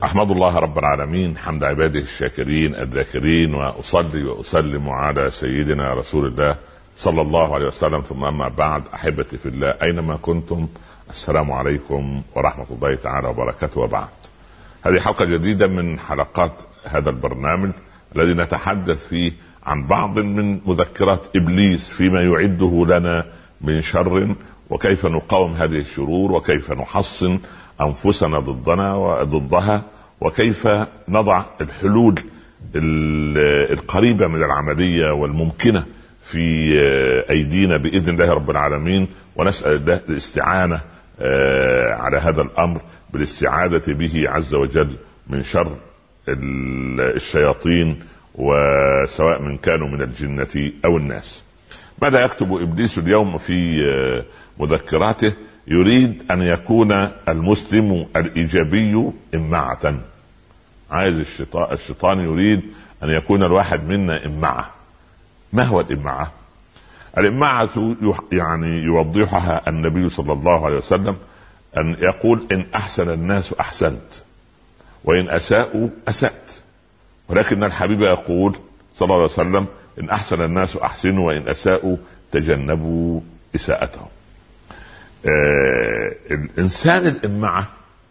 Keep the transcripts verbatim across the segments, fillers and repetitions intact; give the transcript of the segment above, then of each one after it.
أحمد الله رب العالمين حمد عباده الشاكرين الذاكرين، وأصلي وأسلم على سيدنا رسول الله صلى الله عليه وسلم. ثم أما بعد، أحبتي في الله أينما كنتم، السلام عليكم ورحمة الله تعالى وبركاته. وبعد، هذه حلقة جديدة من حلقات هذا البرنامج الذي نتحدث فيه عن بعض من مذكرات إبليس فيما يعده لنا من شر، وكيف نقاوم هذه الشرور، وكيف نحصن أنفسنا ضدنا وضدها، وكيف نضع الحلول القريبة من العملية والممكنة في أيدينا بإذن الله رب العالمين. ونسأل الله الاستعانة على هذا الأمر بالاستعاذة به عز وجل من شر الشياطين، وسواء من كانوا من الجنة أو الناس. ماذا يكتب إبليس اليوم في مذكراته؟ يريد أن يكون المسلم الإيجابي إمعة. عايز الشيطان, الشيطان يريد أن يكون الواحد منا إمعة. ما هو الإمعة؟ الإمعة يعني يوضحها النبي صلى الله عليه وسلم أن يقول: إن أحسن الناس أحسنت، وإن أساءوا أسأت. ولكن الحبيب يقول صلى الله عليه وسلم: إن أحسن الناس أحسنوا، وإن أساءوا تجنبوا إساءتهم. آه الإنسان الإمعة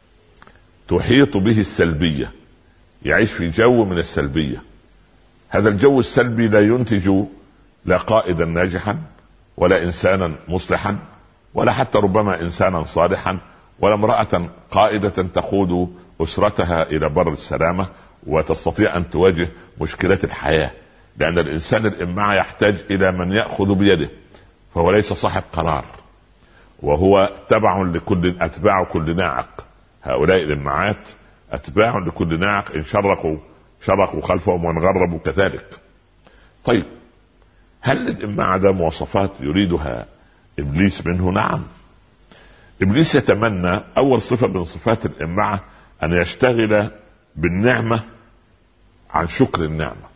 تحيط به السلبية، يعيش في جو من السلبية. هذا الجو السلبي لا ينتج لا قائدا ناجحا، ولا إنسانا مصلحا، ولا حتى ربما إنسانا صالحا، ولا امرأة قائدة تقود أسرتها إلى بر السلامة وتستطيع أن تواجه مشكلات الحياة. لأن الإنسان الإمعة يحتاج إلى من يأخذ بيده، فهو ليس صاحب قرار، وهو تبع لكل أتباع كل ناعق. هؤلاء الإمعات أتباع لكل ناعق، إن شرقوا شرقوا خلفهم، وإن غربوا كذلك. طيب، هل الإمعة ده مواصفات يريدها إبليس منه؟ نعم. إبليس يتمنى أول صفة من صفات الإمعة أن يشتغل بالنعمة عن شكر النعمة.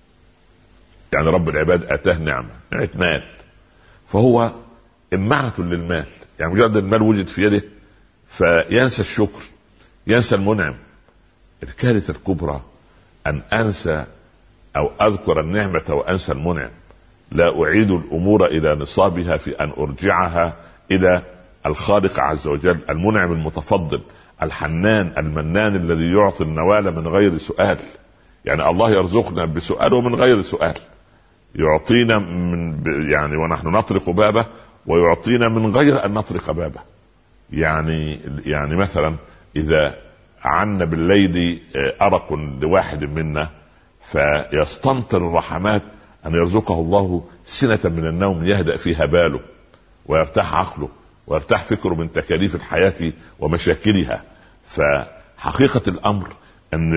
يعني رب العباد أتاه نعمة، نعمة مال، فهو إمعة للمال. يعني مجرد المال وجد في يده فينسى الشكر، ينسى المنعم. الكارثة الكبرى أن أنسى أو أذكر النعمة وأنسى المنعم. لا أعيد الأمور إلى نصابها في أن أرجعها إلى الخالق عز وجل، المنعم المتفضل الحنان المنان الذي يعطي النوال من غير سؤال. يعني الله يرزقنا بسؤال ومن غير سؤال، يعطينا من يعني ونحن نطرق بابه، ويعطينا من غير أن نطرق بابه. يعني يعني مثلا إذا عنا بالليل أرق لواحد منا، فيستمطر الرحمات أن يرزقه الله سنة من النوم يهدأ فيها باله، ويرتاح عقله، ويرتاح فكره من تكاليف الحياة ومشاكلها. فحقيقة الأمر أن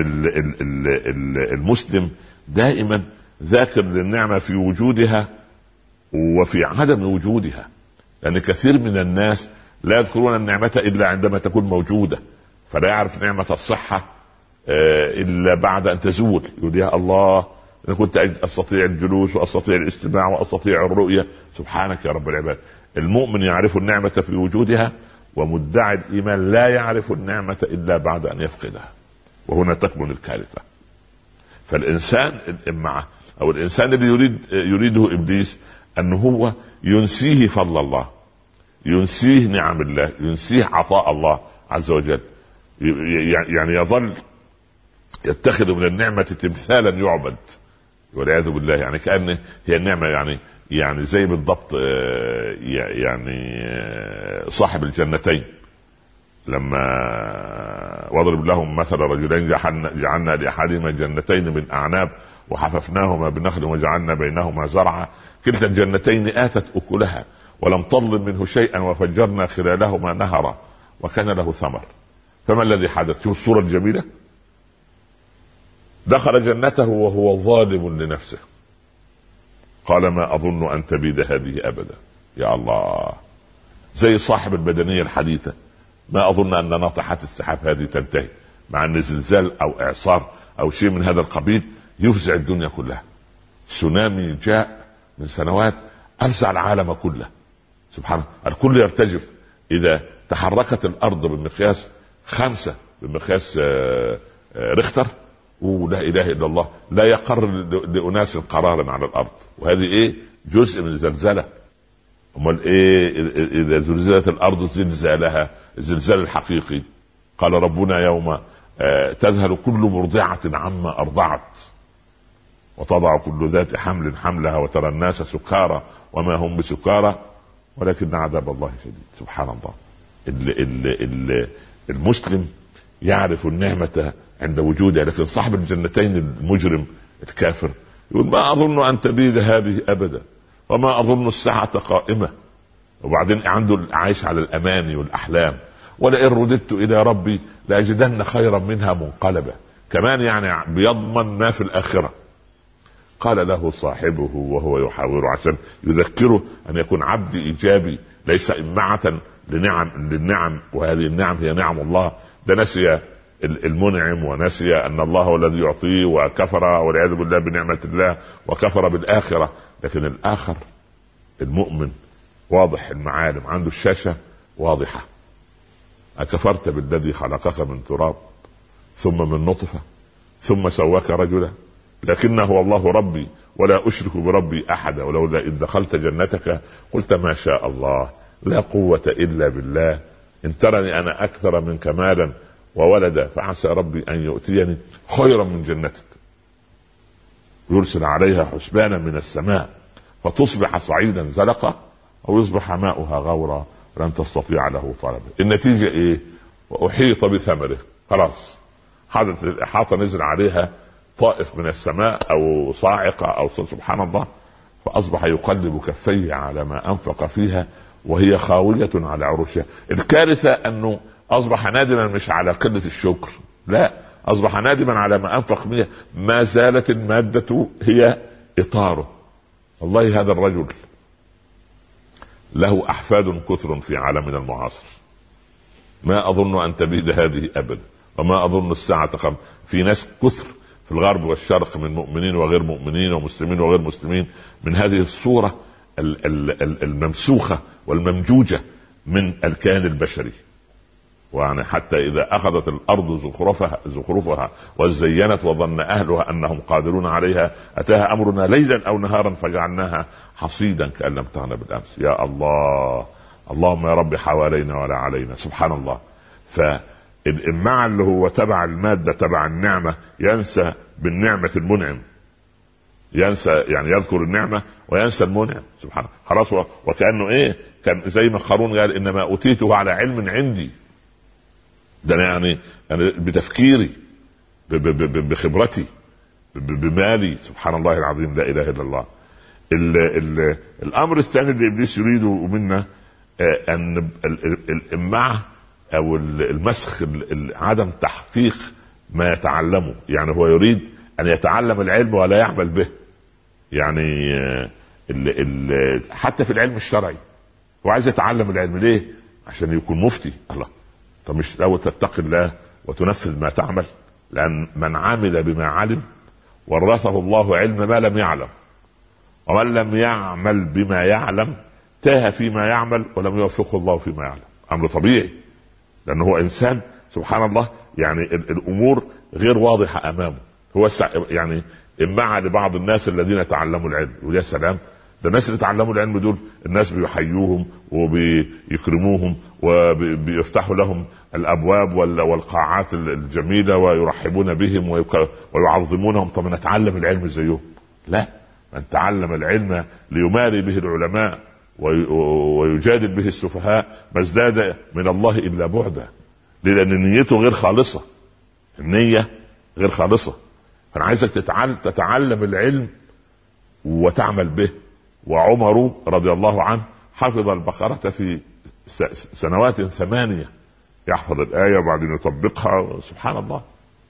المسلم دائما ذاكر للنعمة في وجودها وفي عدم وجودها، لأن كثير من الناس لا يذكرون النعمة إلا عندما تكون موجودة، فلا يعرف نعمة الصحة إلا بعد أن تزول. يقول: يا الله، أنا كنت أستطيع الجلوس وأستطيع الاستماع وأستطيع الرؤية. سبحانك يا رب العباد. المؤمن يعرف النعمة في وجودها، ومدعي الإيمان لا يعرف النعمة إلا بعد أن يفقدها، وهنا تكمن الكارثة. فالإنسان الإمعة أو الإنسان اللي يريد يريده إبليس أنه هو ينسيه فضل الله، ينسيه نعم الله، ينسيه عطاء الله عز وجل. يعني يظل يتخذ من النعمة تمثالا يعبد والعياذ بالله. يعني كأن هي النعمة يعني يعني زي بالضبط يعني صاحب الجنتين لما واضرب لهم مثل رجلين جعلنا لأحدهما جنتين من أعناب وحففناهما بنخل وجعلنا بينهما زرعا كلتا الجنتين آتت أكلها ولم تظلم منه شيئا وفجرنا خلالهما نهرا وكان له ثمر. فما الذي حدث؟ شوف الصورة الجميلة. دخل جنته وهو ظالم لنفسه، قال: ما أظن أن تبيد هذه أبدا. يا الله، زي صاحب البدنية الحديثة: ما أظن أن ناطحة السحاب هذه تنتهي. مع أن زلزال أو إعصار أو شيء من هذا القبيل يفزع الدنيا كلها. تسونامي جاء من سنوات أفزع العالم كله. سبحان الله، الكل يرتجف. إذا تحركت الأرض بمقياس خمسة، بمقياس ريختر ولا اله الا الله لا يقر لاناس قرارا على الارض، وهذه ايه جزء من الزلزله. امال ايه اذا زلزلت الارض زلزالها الزلزال الحقيقي؟ قال ربنا يوم تذهل كل مرضعة عما ارضعت وتضع كل ذات حمل حملها وترى الناس سكارى وما هم بسكارى ولكن عذاب الله شديد. سبحان الله. ال ال ال المسلم يعرف النعمة عند وجودها، لكن صاحب الجنتين المجرم الكافر يقول ما أظن أن تبيد هذه أبدا وما أظن الساعة قائمة، وبعدين عنده عايش على الأماني والأحلام، ولئن رددت إلى ربي لأجدن خيرا منها منقلبة، كمان يعني بيضمن ما في الآخرة. قال له صاحبه وهو يحاوره عشان يذكره أن يكون عبد إيجابي ليس إمعة لنعم للنعم، وهذه النعم هي نعم الله. ده نسي المنعم ونسي أن الله هو الذي يعطيه وكفر والعياذ بالله بنعمة الله وكفر بالآخرة. لكن الآخر المؤمن واضح المعالم، عنده الشاشة واضحة. أكفرت بالذي خلقك من تراب ثم من نطفة ثم سواك رجلا لكنه هو الله ربي ولا أشرك بربي أحدا ولولا إذ دخلت جنتك قلت ما شاء الله لا قوة إلا بالله إن ترني أنا أكثر منك مالا وولدا فعسى ربي أن يؤتيني خيرا من جنتك يرسل عليها حسبانا من السماء فتصبح صعيدا زلقا أو يصبح ماؤها غورا لن تستطيع له طلبا. النتيجة إيه؟ وأحيط بثمره، خلاص حدث الإحاطة، نزل عليها طائف من السماء أو صاعقة أو سبحان الله، فأصبح يقلب كفيه على ما أنفق فيها وهي خاوية على عروشها. الكارثة أنه أصبح نادما مش على قلة الشكر، لا، أصبح نادما على ما أنفق فيها، ما زالت المادة هي إطاره. والله هذا الرجل له أحفاد كثر في عالمنا المعاصر، ما أظن أن تبيد هذه أبدا وما أظن الساعة قم. في ناس كثر في الغرب والشرق من مؤمنين وغير مؤمنين ومسلمين وغير مسلمين من هذه الصورة الممسوخة والممجوجة من الكيان البشري. ويعني حتى إذا أخذت الأرض زخرفها زخرفها وزينت وظن أهلها أنهم قادرون عليها أتاها أمرنا ليلا أو نهارا فجعلناها حصيدا كأن لم تغن بالأمس. يا الله، اللهم يا رب حوالينا ولا علينا. سبحان الله. فالإمع اللي هو تبع المادة تبع النعمة ينسى بالنعمة المنعم، ينسى يعني يذكر النعمة وينسى المنعم. سبحان الله. خلاص، وكأنه إيه كان زي ما قارون قال إنما أوتيته على علم عندي، ده يعني يعني بتفكيري بخبرتي بمالي. سبحان الله العظيم، لا اله الا الله. ال ال الامر الثاني اللي ابليس يريده منا ان الامعه او المسخ، عدم تحقيق ما يتعلمه. يعني هو يريد ان يتعلم العلم ولا يعمل به. يعني ال ال حتى في العلم الشرعي هو عايز يتعلم العلم ليه؟ عشان يكون مفتي. الله، طب مش لو تتقي الله وتنفذ ما تعمل؟ لأن من عمل بما علم ورثه الله علم ما لم يعلم، ومن لم يعمل بما يعلم تاه فيما يعمل ولم يوفقه الله فيما يعلم. أمر طبيعي، لأنه هو إنسان سبحان الله. يعني الأمور غير واضحة أمامه. هو يعني إمع لبعض الناس الذين تعلموا العلم، ويا سلام، ده الناس اللي تعلموا العلم دول الناس بيحيوهم وبيكرموهم وبيفتحوا لهم الابواب والقاعات الجميله ويرحبون بهم ويعظمونهم. طب نتعلم العلم زيهم؟ لا، من تعلم العلم ليماري به العلماء ويجادل به السفهاء ما ازداد من الله الا بعدا، لان نيته غير خالصه، النيه غير خالصه. فانا عايزك تتعلم تتعلم العلم وتعمل به. وعمر رضي الله عنه حفظ البقرة في سنوات ثمانية، يحفظ الآية وبعدين يطبقها. سبحان الله.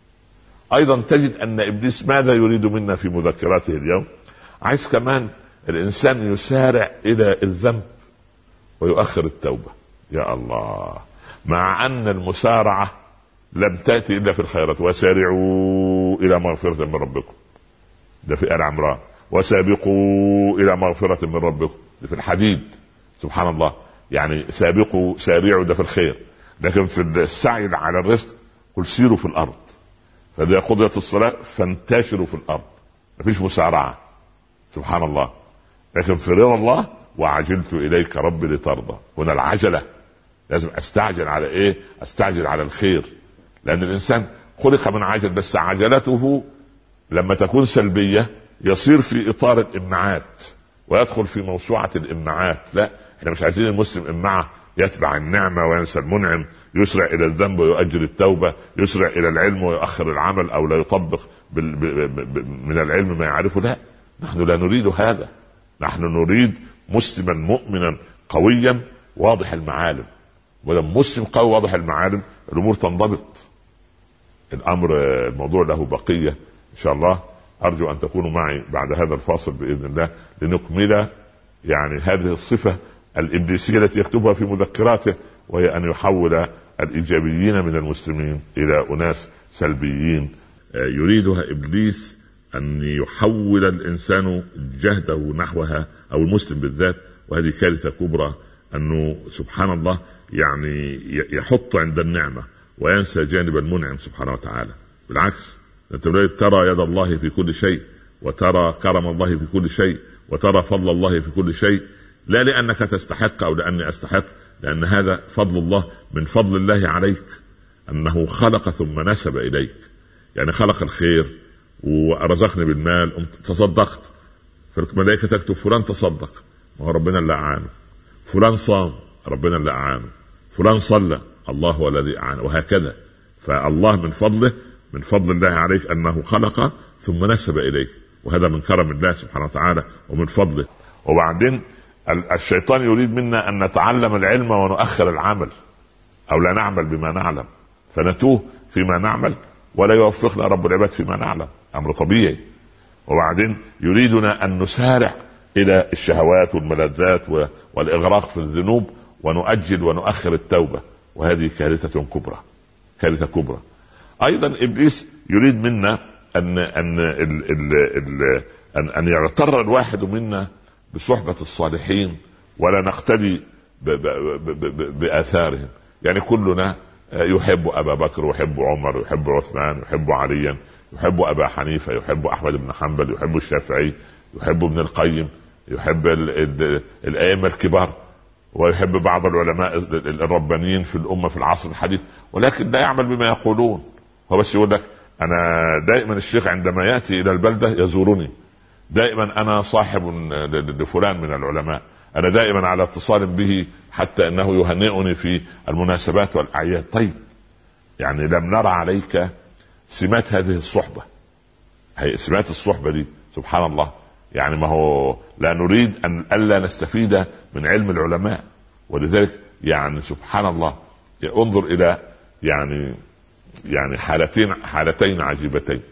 أيضا تجد أن إبليس ماذا يريد منا في مذكراته اليوم؟ عايز كمان الإنسان يسارع إلى الذنب ويؤخر التوبة. يا الله، مع أن المسارعة لم تأتي إلا في الخيرات. وسارعوا إلى مغفرة من ربكم، ده في آل عمران. وسابقوا إلى مغفرة من ربكم، ده في الحديد. سبحان الله. يعني سابقوا سارعوا ده في الخير، لكن في السعي على الرزق قل سيروا في الأرض. فإذا قضيت الصلاة فانتشروا في الأرض، مفيش مسارعة. سبحان الله. لكن في رضا الله وعجلت إليك ربي لترضى، هنا العجلة، لازم أستعجل على إيه؟ أستعجل على الخير، لأن الإنسان خلق من عجل، بس عجلته لما تكون سلبية يصير في إطار الإمعات ويدخل في موسوعة الإمعات. لا، احنا مش عايزين المسلم إمعة يتبع النعمة وينسى المنعم، يسرع إلى الذنب ويؤجل التوبة، يسرع إلى العلم ويؤخر العمل، أو لا يطبق من العلم ما يعرفه. لا، نحن لا نريد هذا. نحن نريد مسلما مؤمنا قويا واضح المعالم، ولما مسلم قوي واضح المعالم الأمور تنضبط. الأمر الموضوع له بقية إن شاء الله. أرجو أن تكونوا معي بعد هذا الفاصل بإذن الله لنكمل يعني هذه الصفة الإبليسية التي يكتبها في مذكراته، وهي أن يحول الإيجابيين من المسلمين إلى أناس سلبيين. يريدها إبليس أن يحول الإنسان جهده نحوها أو المسلم بالذات، وهذه كارثة كبرى. أنه سبحان الله يعني يحط عند النعمة وينسى جانب المنعم سبحانه وتعالى. بالعكس، أنت ترى يد الله في كل شيء، وترى كرم الله في كل شيء، وترى فضل الله في كل شيء، لا لأنك تستحق أو لأني أستحق، لأن هذا فضل الله. من فضل الله عليك أنه خلق ثم نسب إليك، يعني خلق الخير ورزقني بالمال، تصدقت، فالملائكة تكتب فلان تصدق، ما هو ربنا اللي أعانه. فلان صام، ربنا اللي أعانه. فلان صلى، الله هو الذي أعانه، وهكذا. فالله من فضله، من فضل الله عليك أنه خلق ثم نسب إليك، وهذا من كرم الله سبحانه وتعالى ومن فضله. وبعدين الشيطان يريد منا أن نتعلم العلم ونؤخر العمل، أو لا نعمل بما نعلم فنتوه فيما نعمل، ولا يوفقنا رب العباد فيما نعلم، أمر طبيعي. وبعدين يريدنا أن نسارع إلى الشهوات والملذات والإغراق في الذنوب، ونؤجل ونؤخر التوبة، وهذه كارثة كبرى، كارثة كبرى. أيضا إبليس يريد منا أن أن ال ال ال أن, أن يغتر الواحد منا بصحبة الصالحين ولا نقتدي بآثارهم. يعني كلنا يحب أبا بكر، ويحب عمر، ويحب عثمان، ويحب عليا، يحب أبا حنيفة، يحب أحمد بن حنبل، يحب الشافعي، يحب ابن القيم، يحب الأئمة الكبار، ويحب بعض العلماء الربانيين في الأمة في العصر الحديث، ولكن لا يعمل بما يقولون. هو بس يقول لك أنا دائما الشيخ عندما يأتي إلى البلدة يزورني، دائما أنا صاحب لفلان من العلماء، أنا دائما على اتصال به، حتى أنه يهنئني في المناسبات والأعياد. طيب، يعني لم نرى عليك سمات هذه الصحبة، هي سمات الصحبة دي سبحان الله. يعني ما هو لا نريد أن ألا نستفيد من علم العلماء، ولذلك يعني سبحان الله انظر إلى يعني يعني حالتين حالتين عجيبتين.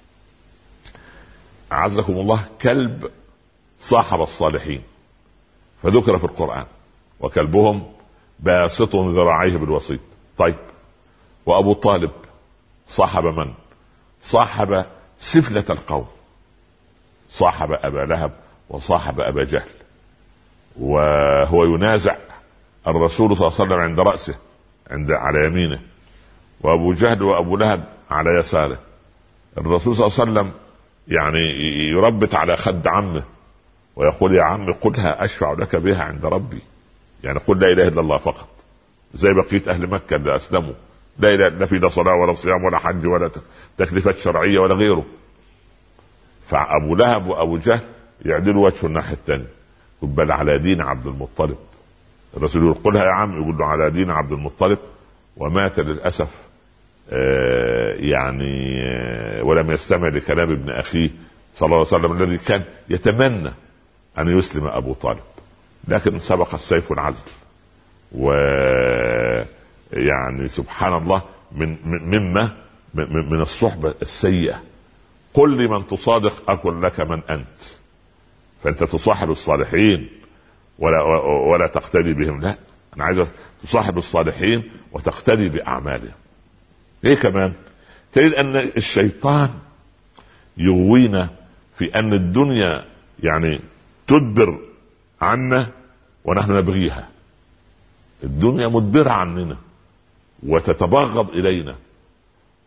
أعزكم الله، كلب صاحب الصالحين فذكر في القرآن، وكلبهم باسط ذراعيه بالوسيط. طيب، وأبو طالب صاحب من؟ صاحب سفلة القوم، صاحب أبا لهب وصاحب أبا جهل، وهو ينازع الرسول صلى الله عليه وسلم عند رأسه، عند على يمينه، وأبو جهل وأبو لهب على يساره. الرسول صلى الله عليه وسلم يعني يربط على خد عمه ويقول يا عم قلها أشفع لك بها عند ربي، يعني قل لا إله إلا الله فقط، زي بقية أهل مكة اللي أسلموا، لا إله لا في لا صلاة ولا صيام ولا حج ولا تكليفات شرعية ولا غيره. فأبو لهب وأبو جهل يعدلوا وجهه الناحية الثانية، بل على دين عبد المطلب. الرسول يقول قلها يا عم، يقول له على دين عبد المطلب، ومات للأسف آه يعني آه ولم يستمع لكلام ابن أخيه صلى الله عليه وسلم الذي كان يتمنى أن يسلم أبو طالب، لكن سبق السيف العزل. ويعني سبحان الله من مما من الصحبة السيئة. قل لمن تصادق أقول لك من أنت، فأنت تصاحب الصالحين ولا ولا تقتدي بهم، لا، أنا عايز تصاحب الصالحين وتقتدي بأعمالهم. إيه كمان؟ تجد أن الشيطان يغوينا في أن الدنيا يعني تدبر عنا ونحن نبغيها. الدنيا مدبرة عننا وتتبغض إلينا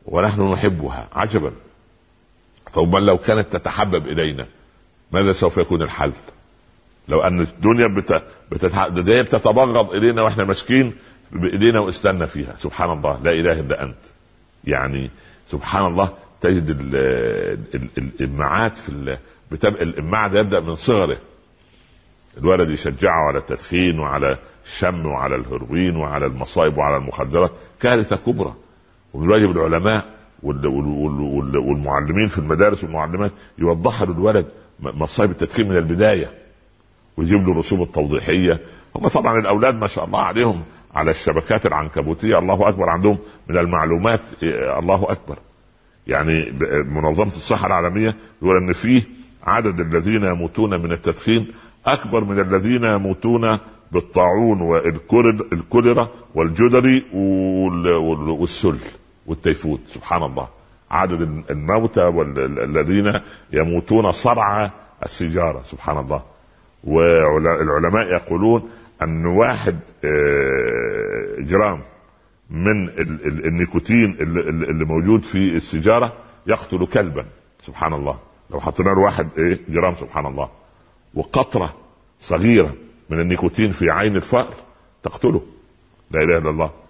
ونحن نحبها عجبا. طب لو كانت تتحبب الينا ماذا سوف يكون الحل؟ لو ان الدنيا بت... بتتح... بتتبغض الينا واحنا ماسكين بايدينا واستنى فيها. سبحان الله، لا اله الا انت. يعني سبحان الله، تجد الامعات في ال... بتبقى الامعة ده يبدا من صغره، الولد يشجعه على التدخين وعلى الشم وعلى الهيروين وعلى المصائب وعلى المخدرات، كارثه كبرى. ومن واجب العلماء والمعلمين في المدارس والمعلمات يوضحوا للولد مصائب التدخين من البدايه، ويجيب له الرسوم التوضيحيه. هم طبعا الاولاد ما شاء الله عليهم على الشبكات العنكبوتيه الله اكبر، عندهم من المعلومات الله اكبر. يعني منظمه الصحه العالميه يقول ان فيه عدد الذين يموتون من التدخين اكبر من الذين يموتون بالطاعون والكوليرا والجدري والسل والتيفود. سبحان الله، عدد الموتى والذين يموتون صرع السيجاره. سبحان الله. والعلماء يقولون ان واحد جرام من النيكوتين اللي موجود في السيجاره يقتل كلبا. سبحان الله. لو حطينا له واحد ايه جرام، سبحان الله، وقطره صغيره من النيكوتين في عين الفأر تقتله. لا اله الا الله.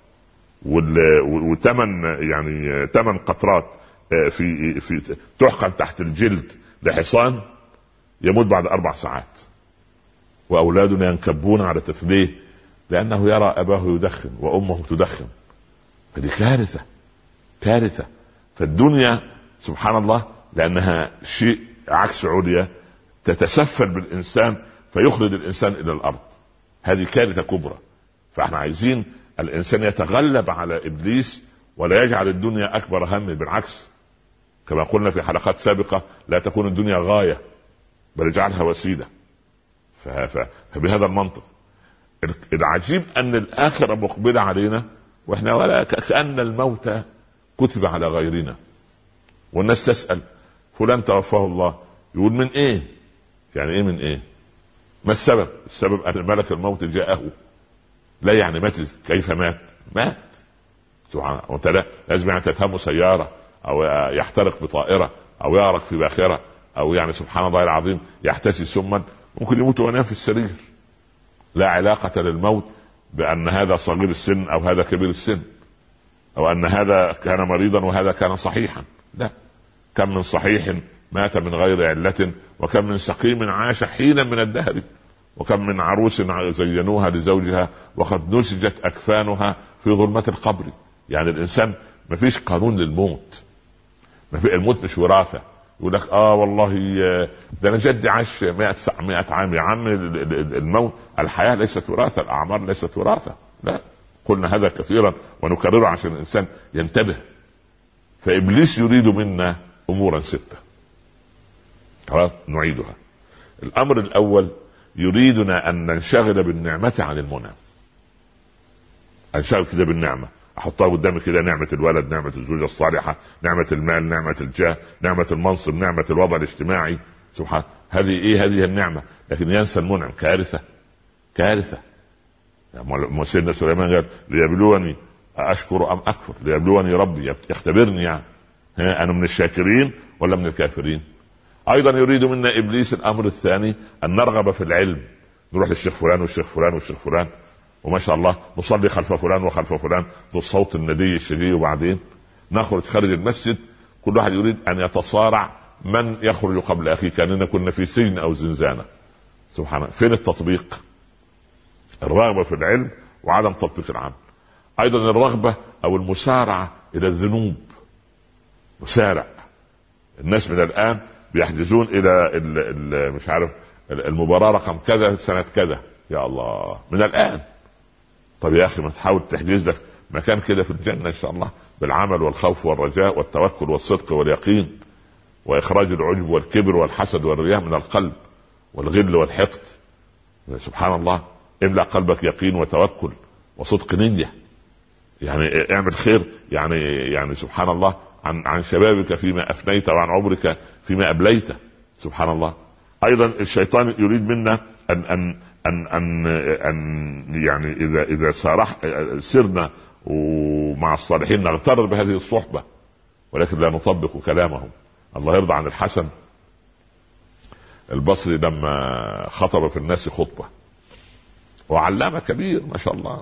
وثمن يعني ثمن قطرات في في تحقن تحت الجلد لحصان يموت بعد اربع ساعات. واولادنا ينكبون على تفليه لانه يرى اباه يدخن وامه تدخن. فدي كارثه كارثه. فالدنيا سبحان الله لانها شيء عكس عليا تتسفل بالانسان فيخلد الانسان الى الارض. هذه كارثه كبرى. فاحنا عايزين الانسان يتغلب على ابليس ولا يجعل الدنيا اكبر همه، بالعكس كما قلنا في حلقات سابقه لا تكون الدنيا غايه بل اجعلها وسيله. فبهذا المنطق العجيب ان الاخره مقبله علينا واحنا ولا كأن الموت كتب على غيرنا. والناس تسأل فلان توفاه الله، يقول من ايه؟ يعني ايه من ايه؟ ما السبب؟ السبب ان ملك الموت جاءه. لا يعني مات كيف مات؟ مات. سبحان الله. لازم يعني تتهمه سيارة او يحترق بطائرة او يغرق في باخرة او يعني سبحان الله العظيم يحتسي سما، ممكن يموت وينام في السرير. لا علاقة للموت بأن هذا صغير السن أو هذا كبير السن أو أن هذا كان مريضا وهذا كان صحيحا. لا، كم من صحيح مات من غير علة، وكم من سقيم عاش حينا من الدهر، وكم من عروس زينوها لزوجها وقد نسجت أكفانها في ظلمة القبر. يعني الإنسان ما فيش قانون للموت، ما في الموت مش وراثة. يقول لك اه والله ده انا جدي عاش مئة عام. يا عم الموت الحياه ليست وراثه، الاعمار ليست وراثه. لا، قلنا هذا كثيرا ونكرره عشان الانسان ينتبه. فابليس يريد منا امورا سته، خلاص نعيدها. الامر الاول يريدنا ان ننشغل بالنعمه عن المنعم. انشغل كده بالنعمه، احطها قدامي كده، نعمه الولد، نعمه الزوجه الصالحه، نعمه المال، نعمه الجاه، نعمه المنصب، نعمه الوضع الاجتماعي. سبحان هذه ايه؟ هذه النعمه. لكن ينسى المنعم. كارثه كارثه. يعني سيدنا سليمان قال ليبلوني اشكر ام اكفر، ليبلوني ربي يختبرني. يعني انا من الشاكرين ولا من الكافرين؟ ايضا يريد منا ابليس الامر الثاني ان نرغب في العلم، نروح للشيخ فلان والشيخ فلان والشيخ فلان، وما شاء الله نصلي خلف فلان وخلف فلان ذو الصوت الندي الشجي، وبعدين نخرج خارج المسجد كل واحد يريد ان يتصارع من يخرج قبل اخيه، كاننا كنا في سجن او زنزانه. سبحان الله. فين التطبيق؟ الرغبه في العلم وعدم تطبيق العمل. ايضا الرغبه او المسارعه الى الذنوب. مسارع. الناس من الان بيحجزون الى ال ال مش عارف المباراه رقم كذا سنه كذا. يا الله، من الان. طب يا اخي ما تحاول تحجز لك مكان كده في الجنه ان شاء الله، بالعمل والخوف والرجاء والتوكل والصدق واليقين واخراج العجب والكبر والحسد والرياء من القلب والغل والحقد. سبحان الله. املأ قلبك يقين وتوكل وصدق نية. يعني اعمل خير. يعني يعني سبحان الله عن عن شبابك فيما افنيت وعن عمرك فيما ابليت. سبحان الله. ايضا الشيطان يريد منا ان ان ان ان, أن يعني اذا اذا سارح سرنا ومع الصالحين نغتر بهذه الصحبه. ولكن لا نطبق كلامهم. الله يرضى عن الحسن البصري لما خطب في الناس خطبة، وعلامة كبير ما شاء الله،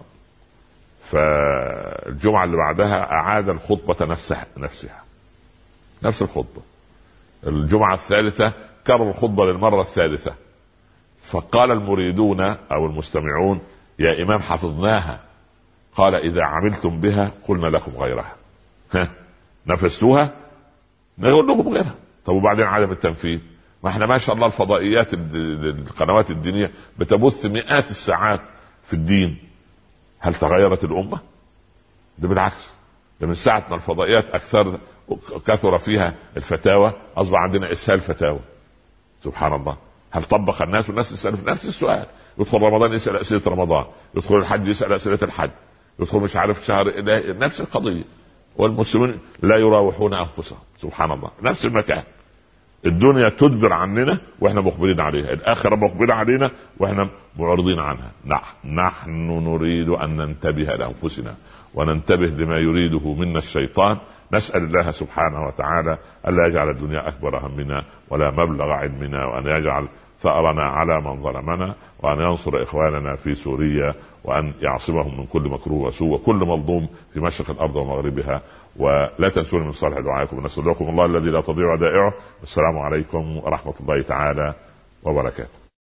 فالجمعة اللي بعدها أعاد الخطبة نفسها نفسها نفس الخطبة. الجمعة الثالثة كرر الخطبة للمرة الثالثة، فقال المريدون أو المستمعون: يا إمام حفظناها. قال: إذا عملتم بها قلنا لكم غيرها. ها نفذتوها نقول لكم غيرها. طب وبعدين عدم التنفيذ؟ ما احنا ما شاء الله الفضائيات القنوات الدينية بتبث مئات الساعات في الدين. هل تغيرت الأمة؟ ده بالعكس، ده من ساعة ما الفضائيات أكثر كثر فيها الفتاوى أصبح عندنا إسهال فتاوى. سبحان الله. هل طبق الناس؟ والناس يسأل في نفس السؤال. يدخل رمضان يسأل أسئلة رمضان، يدخل الحج يسأل أسئلة الحج، يدخل مش عارف شهر نفس القضية. والمسلمين لا يراوحون أنفسهم. سبحان الله. نفس المكان. الدنيا تدبر عننا واحنا مقبلين عليها، الآخرة مقبلة علينا واحنا معرضين عنها. نحن نريد أن ننتبه لأنفسنا وننتبه لما يريده منا الشيطان. نسأل الله سبحانه وتعالى ألا يجعل الدنيا أكبر همنا ولا مبلغ علمنا، وأن يجعل ثأرنا على من ظلمنا، وأن ينصر إخواننا في سوريا، وأن يعصمهم من كل مكروه وسوء وكل مظلوم في مشرق الأرض ومغربها. ولا تنسون من صالح دعائكم، نستودعكم الله الذي لا تضيع ودائعه. السلام عليكم ورحمة الله تعالى وبركاته.